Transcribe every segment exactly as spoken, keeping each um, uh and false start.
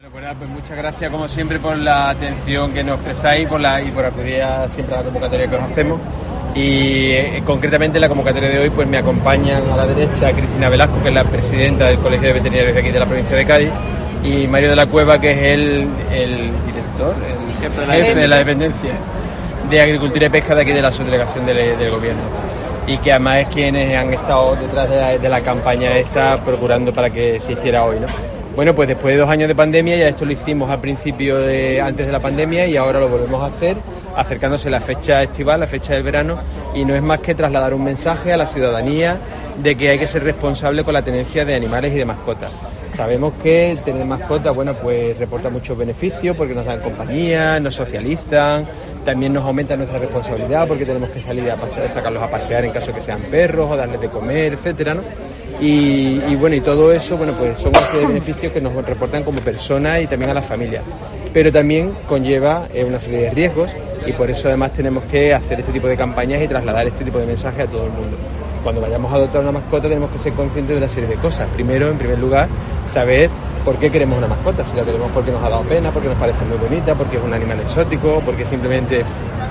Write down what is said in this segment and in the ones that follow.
Bueno, pues muchas gracias como siempre por la atención que nos prestáis por la, y por acudir a, siempre a la convocatoria que os hacemos. Y eh, concretamente en la convocatoria de hoy pues me acompañan a la derecha Cristina Velasco, que es la presidenta del Colegio de Veterinarios de aquí de la provincia de Cádiz, y Mario de la Cueva, que es el, el director, el jefe de la, jefe de la dependencia de Agricultura y Pesca de aquí de la subdelegación del, del gobierno, y que además es quienes han estado detrás de la, de la campaña esta procurando para que se hiciera hoy, ¿no? Bueno, pues después de dos años de pandemia, ya esto lo hicimos al principio de antes de la pandemia y ahora lo volvemos a hacer, acercándose la fecha estival, la fecha del verano, y no es más que trasladar un mensaje a la ciudadanía de que hay que ser responsable con la tenencia de animales y de mascotas. Sabemos que tener mascotas, bueno, pues reporta muchos beneficios porque nos dan compañía, nos socializan, también nos aumenta nuestra responsabilidad porque tenemos que salir a pasear, sacarlos a pasear en caso que sean perros o darles de comer, etcétera, ¿no? Y, y bueno, y todo eso, bueno, pues son una serie de beneficios que nos reportan como personas y también a las familias. Pero también conlleva eh, una serie de riesgos y por eso además tenemos que hacer este tipo de campañas y trasladar este tipo de mensajes a todo el mundo. Cuando vayamos a adoptar una mascota tenemos que ser conscientes de una serie de cosas. Primero, en primer lugar, saber por qué queremos una mascota. Si la queremos porque nos ha dado pena, porque nos parece muy bonita, porque es un animal exótico, porque simplemente,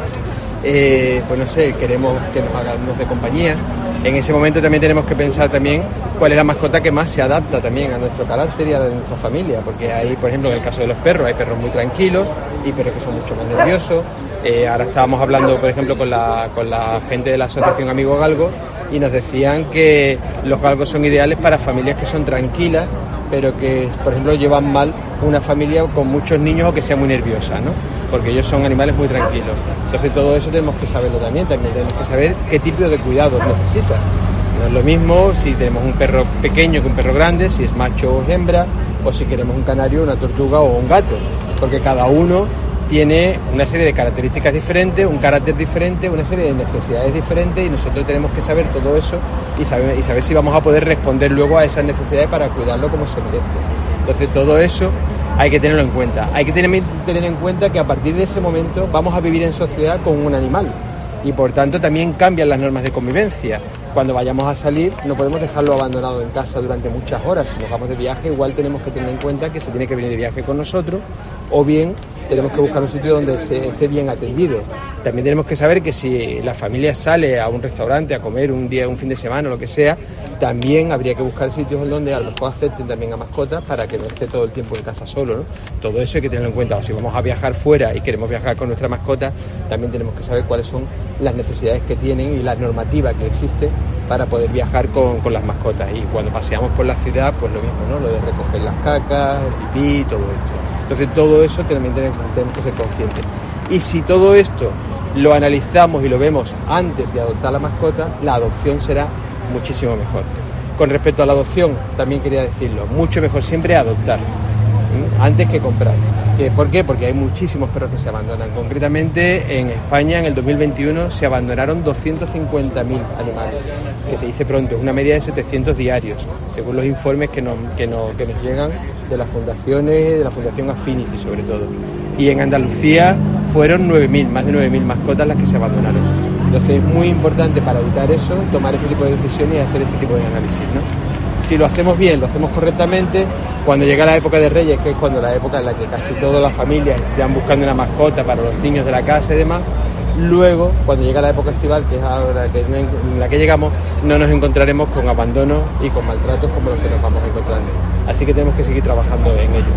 eh, pues no sé, queremos que nos hagan de compañía. En ese momento también tenemos que pensar también cuál es la mascota que más se adapta también a nuestro carácter y a nuestra familia, porque hay, por ejemplo, en el caso de los perros, hay perros muy tranquilos y perros que son mucho más nerviosos. Eh, ahora estábamos hablando, por ejemplo, con la, con la gente de la asociación Amigo Galgo y nos decían que los galgos son ideales para familias que son tranquilas, pero que, por ejemplo, llevan mal una familia con muchos niños o que sea muy nerviosa, ¿no? Porque ellos son animales muy tranquilos. Entonces todo eso tenemos que saberlo también, también tenemos que saber qué tipo de cuidados necesita. No es lo mismo si tenemos un perro pequeño que un perro grande, si es macho o hembra, o si queremos un canario, una tortuga o un gato, porque cada uno tiene una serie de características diferentes, un carácter diferente, una serie de necesidades diferentes y nosotros tenemos que saber todo eso y saber, y saber si vamos a poder responder luego a esas necesidades para cuidarlo como se merece. Entonces todo eso hay que tenerlo en cuenta. Hay que tener, tener en cuenta que a partir de ese momento vamos a vivir en sociedad con un animal y por tanto también cambian las normas de convivencia. Cuando vayamos a salir no podemos dejarlo abandonado en casa durante muchas horas. Si nos vamos de viaje igual tenemos que tener en cuenta que se tiene que venir de viaje con nosotros o bien tenemos que buscar un sitio donde se esté bien atendido. También tenemos que saber que si la familia sale a un restaurante a comer un día, un fin de semana o lo que sea, también habría que buscar sitios en donde a lo mejor acepten también a mascotas para que no esté todo el tiempo en casa solo, ¿no? Todo eso hay que tenerlo en cuenta. O si vamos a viajar fuera y queremos viajar con nuestra mascota, también tenemos que saber cuáles son las necesidades que tienen y la normativa que existe para poder viajar con, con las mascotas. Y cuando paseamos por la ciudad, pues lo mismo, ¿no? Lo de recoger las cacas, el pipí, todo esto. Entonces todo eso también tenemos, tenemos que ser conscientes. Y si todo esto lo analizamos y lo vemos antes de adoptar la mascota, la adopción será muchísimo mejor. Con respecto a la adopción, también quería decirlo, mucho mejor siempre adoptar, ¿sí? Antes que comprar. ¿Por qué? Porque hay muchísimos perros que se abandonan. Concretamente en España en el dos mil veintiuno se abandonaron doscientos cincuenta mil animales, que se dice pronto, es una media de setecientos diarios, según los informes que nos, que nos, que nos llegan de las fundaciones, de la Fundación Affinity sobre todo. Y en Andalucía fueron nueve mil, más de nueve mil mascotas las que se abandonaron. Entonces es muy importante para evitar eso, tomar este tipo de decisiones y hacer este tipo de análisis, ¿no? Si lo hacemos bien, lo hacemos correctamente, cuando llega la época de Reyes, que es cuando la época en la que casi todas las familias están buscando una mascota para los niños de la casa y demás, luego, cuando llega la época estival, que es ahora que en la que llegamos, no nos encontraremos con abandonos y con maltratos como los que nos vamos encontrando. Así que tenemos que seguir trabajando en ello.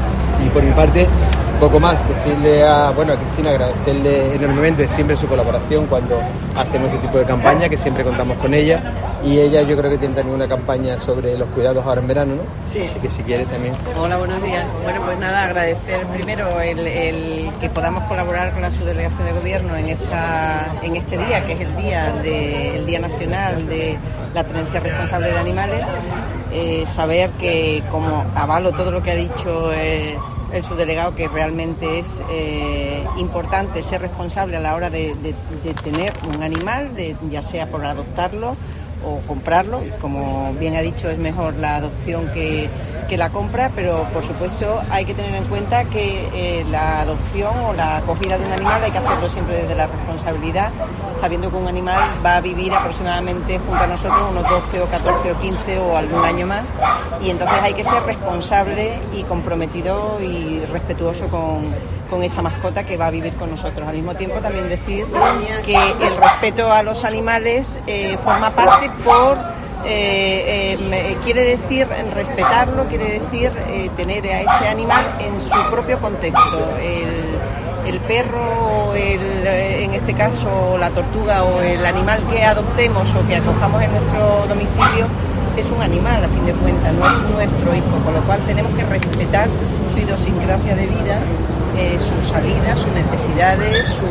Y por mi parte, poco más, decirle a, bueno, a Cristina, agradecerle enormemente siempre su colaboración cuando hacemos este tipo de campaña, que siempre contamos con ella, y ella yo creo que tiene también una campaña sobre los cuidados ahora en verano, ¿no? Sí. Así que si quiere también. Hola, buenos días. Bueno, pues nada, agradecer primero el, el que podamos colaborar con la subdelegación de gobierno en esta en este día, que es el día de, el Día Nacional de la Tenencia Responsable de Animales. Eh, saber que, como avalo todo lo que ha dicho eh, el subdelegado, que realmente es eh, importante ser responsable a la hora de, de, de tener un animal, de, ya sea por adoptarlo o comprarlo. Como bien ha dicho, es mejor la adopción que, que la compra, pero por supuesto hay que tener en cuenta que eh, la adopción o la acogida de un animal hay que hacerlo siempre desde la responsabilidad, sabiendo que un animal va a vivir aproximadamente junto a nosotros unos doce o catorce o quince o algún año más, y entonces hay que ser responsable y comprometido y respetuoso con, con esa mascota que va a vivir con nosotros. Al mismo tiempo también decir que el respeto a los animales eh, forma parte por Eh, eh, quiere decir respetarlo, quiere decir eh, tener a ese animal en su propio contexto. El, el perro, el, en este caso la tortuga o el animal que adoptemos o que acojamos en nuestro domicilio es un animal, a fin de cuentas, no es nuestro hijo, con lo cual tenemos que respetar su idiosincrasia de vida, eh, sus salidas, sus necesidades, su,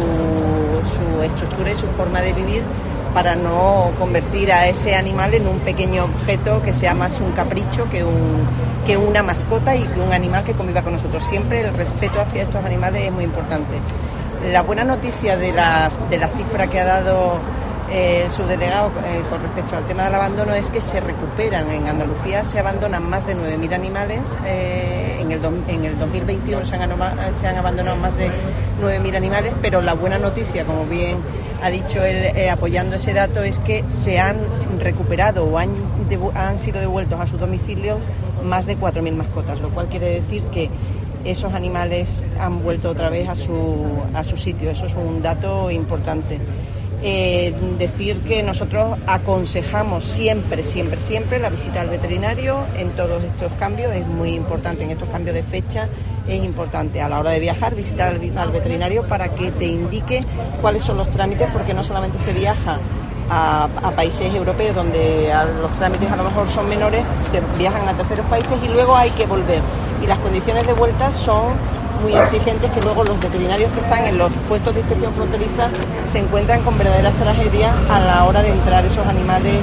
su estructura y su forma de vivir, para no convertir a ese animal en un pequeño objeto que sea más un capricho que, un, que una mascota y que un animal que conviva con nosotros. Siempre el respeto hacia estos animales es muy importante. La buena noticia de la, de la cifra que ha dado eh, el subdelegado eh, con respecto al tema del abandono es que se recuperan. En Andalucía se abandonan más de nueve mil animales, eh, en, el do, en el dos mil veintiuno se han, se han abandonado más de nueve mil animales, pero la buena noticia, como bien ha dicho él, eh, apoyando ese dato, es que se han recuperado o han, devu- han sido devueltos a sus domicilios más de cuatro mil mascotas, lo cual quiere decir que esos animales han vuelto otra vez a su, a su sitio. Eso es un dato importante. Eh, decir que nosotros aconsejamos siempre, siempre, siempre la visita al veterinario en todos estos cambios. Es muy importante, en estos cambios de fecha es importante a la hora de viajar, visitar al, al veterinario para que te indique cuáles son los trámites, porque no solamente se viaja a, a países europeos donde a los trámites a lo mejor son menores, se viajan a terceros países y luego hay que volver, y las condiciones de vuelta son muy exigentes, que luego los veterinarios que están en los puestos de inspección fronteriza se encuentran con verdaderas tragedias a la hora de entrar esos animales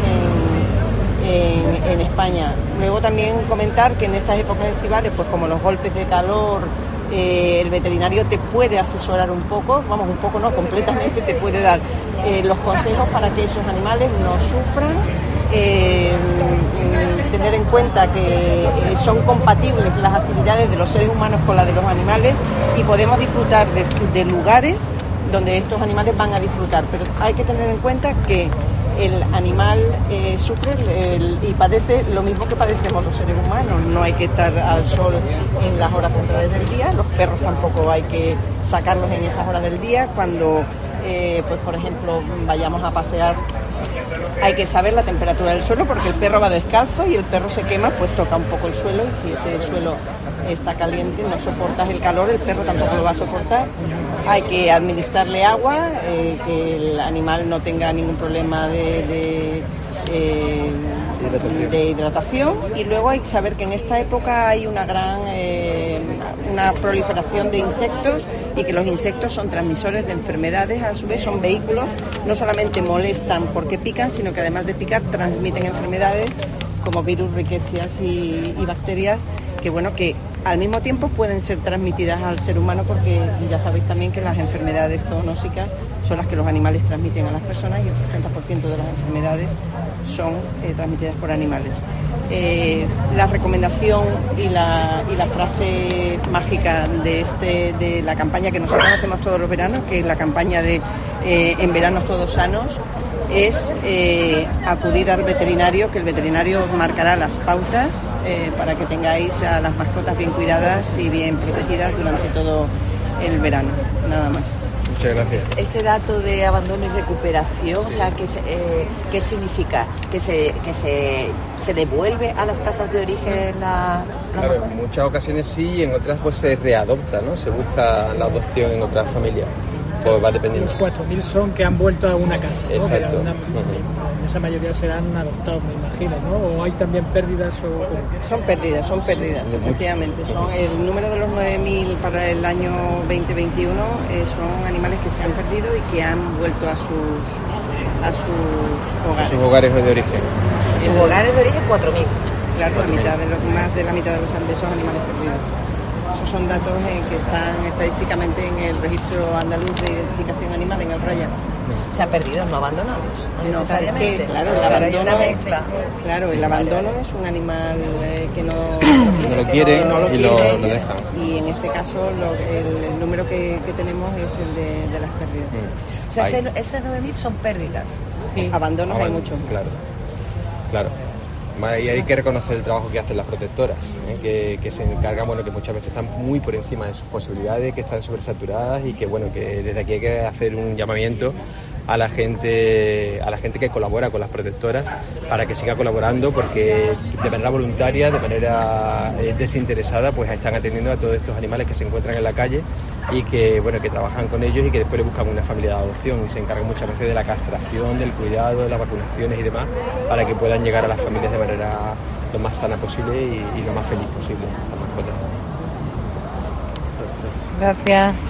en, en, en España. Luego también comentar que en estas épocas estivales, pues como los golpes de calor, eh, el veterinario te puede asesorar un poco, vamos, un poco no, completamente te puede dar eh, los consejos para que esos animales no sufran. Eh, tener en cuenta que eh, son compatibles las actividades de los seres humanos con las de los animales, y podemos disfrutar de, de lugares donde estos animales van a disfrutar, pero hay que tener en cuenta que el animal eh, sufre el, y padece lo mismo que padecemos los seres humanos. No hay que estar al sol en las horas centrales del día, los perros tampoco hay que sacarlos en esas horas del día. Cuando eh, pues por ejemplo vayamos a pasear, hay que saber la temperatura del suelo, porque el perro va descalzo y el perro se quema, pues toca un poco el suelo, y si ese suelo está caliente, no soportas el calor, el perro tampoco lo va a soportar. Hay que administrarle agua, eh, que el animal no tenga ningún problema de, de, eh, hidratación. de hidratación. Y luego hay que saber que en esta época hay una gran eh, una proliferación de insectos, y que los insectos son transmisores de enfermedades, a su vez son vehículos, no solamente molestan porque pican, sino que además de picar transmiten enfermedades como virus, riquecias y, y bacterias, que bueno, que al mismo tiempo pueden ser transmitidas al ser humano, porque ya sabéis también que las enfermedades zoonósicas son las que los animales transmiten a las personas, y el sesenta por ciento de las enfermedades son eh, transmitidas por animales. Eh, la recomendación y la, y la frase mágica de, este, de la campaña que nosotros hacemos todos los veranos, que es la campaña de eh, En Veranos Todos Sanos, es eh, acudir al veterinario, que el veterinario marcará las pautas eh, para que tengáis a las mascotas bien cuidadas y bien protegidas durante todo el verano, nada más. Muchas gracias. Este dato de abandono y recuperación, sí. O sea, ¿qué, eh, ¿qué significa? ¿Que, se, que se, se devuelve a las casas de origen la, la Claro, mascota? en muchas ocasiones sí, y en otras pues se readopta, ¿no? Se busca la adopción en otras familias. Pues va dependiendo. Los cuatro mil son que han vuelto a una casa, ¿no? Exacto. Una, uh-huh. Esa mayoría serán adoptados, me imagino, ¿no? ¿O hay también pérdidas? O... Son pérdidas, son pérdidas, sí, efectivamente. Son el número de los nueve mil para el año veinte veintiuno, eh, son animales que se han perdido y que han vuelto a sus a sus hogares. A sus hogares de origen. Sus eh, hogares de origen cuatro mil. Claro, la mitad de lo, más de la mitad de, los, de esos animales perdidos. Esos son datos eh, que están estadísticamente en el registro andaluz de identificación animal, en el RAYA. Se ha perdido, no abandonados. No, es que, necesariamente. claro, el Claro, hay abandono, una mezcla. claro, el abandono es un animal eh, que no, No lo quiere no lo y quiere, lo, lo dejan. y en este caso lo- el, el número que, que tenemos es el de, de las pérdidas. O sea, Hay. ese- esas nueve mil son pérdidas. Sí, abandonos hay Aban- muchos. Claro, claro. Y hay que reconocer el trabajo que hacen las protectoras, ¿eh? que, que se encargan, bueno, que muchas veces están muy por encima de sus posibilidades, que están sobresaturadas y que, bueno, que desde aquí hay que hacer un llamamiento a la gente, a la gente que colabora con las protectoras para que siga colaborando, porque de manera voluntaria, de manera eh, desinteresada, pues están atendiendo a todos estos animales que se encuentran en la calle y que, bueno, que trabajan con ellos y que después le buscan una familia de adopción y se encargan muchas veces de la castración, del cuidado, de las vacunaciones y demás, para que puedan llegar a las familias de manera lo más sana posible y, y lo más feliz posible, las mascotas. Gracias.